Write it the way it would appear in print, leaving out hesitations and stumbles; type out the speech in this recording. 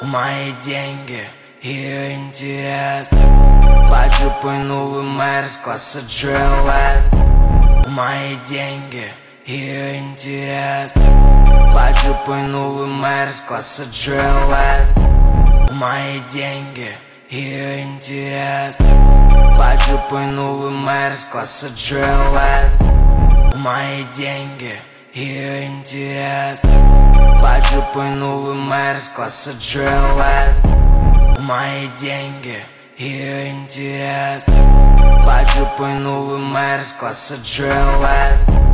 Мои деньги, ее интерес. Плачу по новый мэр с класса GLS. Мои деньги, ее интерес. Плачу по новый мэр с класса GLS. Мои деньги, ее интерес. Плачу по новый мэр с класса GLS. Мои деньги, ее интерес. Плачу по новый мэр с класса GLS. Мои деньги, ее интерес. Плачу по новый мэр с класса GLS.